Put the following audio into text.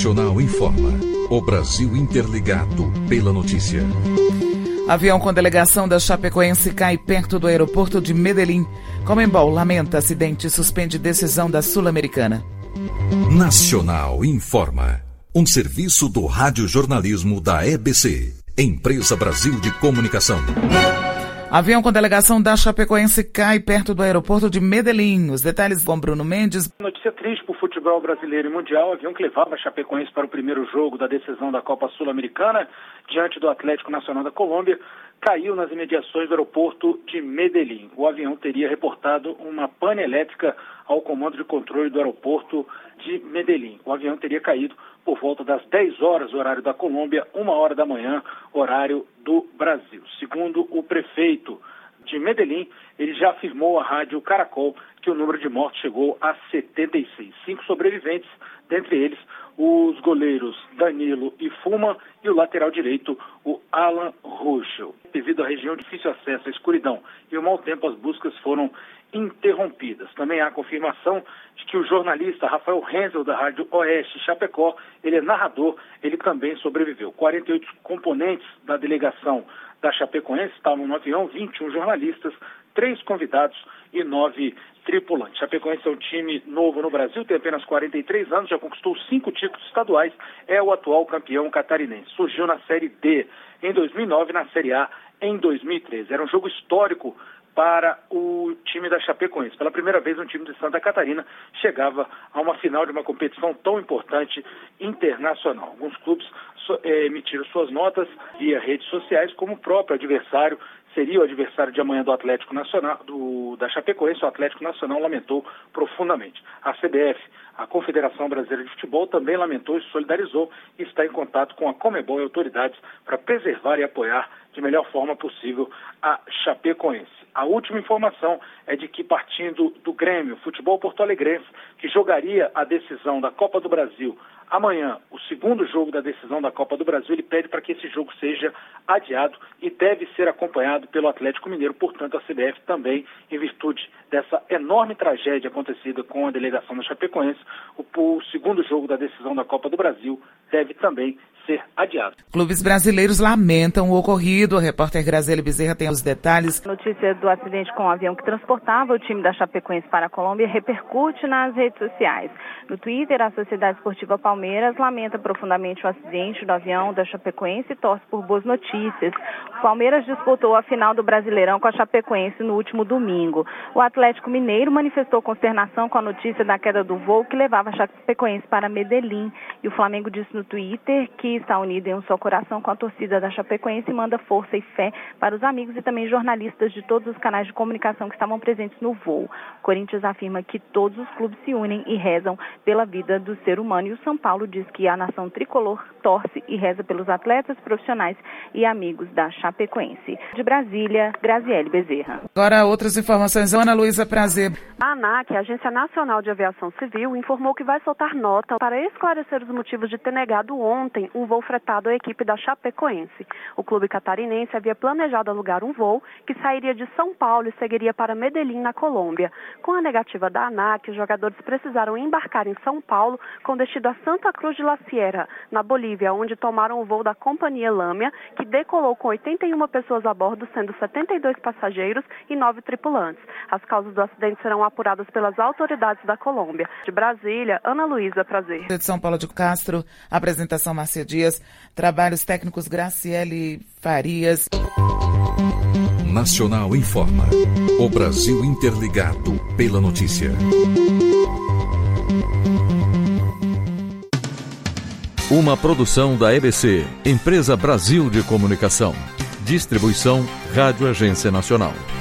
Nacional informa. O Brasil interligado pela notícia. Avião com delegação da Chapecoense cai perto do aeroporto de Medellín. Conmebol lamenta acidente e suspende decisão da Sul-Americana. Nacional informa. Um serviço do radiojornalismo da EBC, Empresa Brasil de Comunicação. Avião com delegação da Chapecoense cai perto do aeroporto de Medellín. Os detalhes com Bruno Mendes. Notícia triste para o futebol brasileiro e mundial. O avião que levava a Chapecoense para o primeiro jogo da decisão da Copa Sul-Americana, diante do Atlético Nacional da Colômbia, caiu nas imediações do aeroporto de Medellín. O avião teria reportado uma pane elétrica ao comando de controle do aeroporto de Medellín. O avião teria caído por volta das 10 horas, horário da Colômbia, 1 hora da manhã, horário do Brasil. Segundo o prefeito de Medellín, ele já afirmou à rádio Caracol que o número de mortes chegou a 76. 5 sobreviventes, dentre eles os goleiros Danilo e Fuma e o lateral direito, o Alan Ruschel. Devido à região de difícil acesso à escuridão e o mau tempo, as buscas foram interrompidas. Também há confirmação de que o jornalista Rafael Renzel, da Rádio Oeste Chapecó, ele é narrador, ele também sobreviveu. 48 componentes da delegação da Chapecoense estavam no avião, 21 jornalistas, 3 convidados e 9 tripulantes. Chapecoense é um time novo no Brasil, tem apenas 43 anos, já conquistou 5 títulos estaduais, é o atual campeão catarinense. Surgiu na Série D em 2009 e na Série A em 2013. Era um jogo histórico para o time da Chapecoense. Pela primeira vez, um time de Santa Catarina chegava a uma final de uma competição tão importante internacional. Alguns clubes emitiram suas notas via redes sociais, como o próprio adversário seria o adversário de amanhã do Atlético Nacional, da Chapecoense. O Atlético Nacional lamentou profundamente. A CBF, a Confederação Brasileira de Futebol, também lamentou e solidarizou e está em contato com a Conmebol e autoridades para preservar e apoiar de melhor forma possível a Chapecoense. A última informação é de que, partindo do Grêmio, Futebol Porto-Alegrense, que jogaria a decisão da Copa do Brasil amanhã, o segundo jogo da decisão da Copa do Brasil, ele pede para que esse jogo seja adiado e deve ser acompanhado pelo Atlético Mineiro. Portanto, a CBF também, em virtude dessa enorme tragédia acontecida com a delegação da Chapecoense, o segundo jogo da decisão da Copa do Brasil deve também ser adiado. Clubes brasileiros lamentam o ocorrido. A repórter Graziele Bezerra tem os detalhes. A notícia do acidente com o avião que transportava o time da Chapecoense para a Colômbia repercute nas redes sociais. No Twitter, a Sociedade Esportiva Palmeiras lamenta profundamente o acidente do avião da Chapecoense e torce por boas notícias. O Palmeiras disputou a final do Brasileirão com a Chapecoense no último domingo. O Atlético Mineiro manifestou consternação com a notícia da queda do voo que levava a Chapecoense para Medellín. E o Flamengo disse no Twitter que está unido em um só coração com a torcida da Chapecoense e manda força e fé para os amigos e também jornalistas de todos os canais de comunicação que estavam presentes no voo. O Corinthians afirma que todos os clubes se unem e rezam pela vida do ser humano. E o São Paulo diz que a nação tricolor torce e reza pelos atletas profissionais e amigos da Chapecoense. De Brasília, Graziele Bezerra. Agora outras informações. Ana Luísa, prazer. A ANAC, a Agência Nacional de Aviação Civil, informou que vai soltar nota para esclarecer os motivos de ter negado ontem um voo fretado à equipe da Chapecoense. O clube catarinense havia planejado alugar um voo que sairia de São Paulo e seguiria para Medellín, na Colômbia. Com a negativa da ANAC, os jogadores precisaram embarcar em São Paulo com destino a Santa Cruz de la Sierra, na Bolívia, onde tomaram o voo da companhia Lâmia, que decolou com 81 pessoas a bordo, sendo 72 passageiros e 9 tripulantes. As causas do acidente serão apuradas pelas autoridades da Colômbia. De Brasília, Ana Luísa, prazer. De São Paulo de Castro, apresentação Márcia Dias, trabalhos técnicos Graciele Farias. Nacional informa. O Brasil interligado pela notícia. Uma produção da EBC, Empresa Brasil de Comunicação. Distribuição Rádio Agência Nacional.